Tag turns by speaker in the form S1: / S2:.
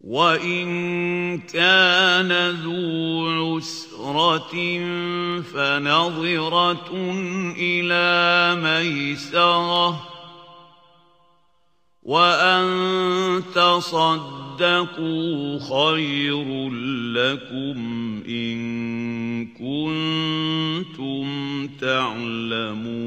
S1: وَإِن كَانَ ذُو عُسْرَةٍ فَنَظِرَةٌ إِلَىٰ مَيْسَرَةٍ ۚ وَأَن تَصَدَّقُوا خَيْرٌ لَّكُمْ إِن كُنتُمْ تَعْلَمُونَ.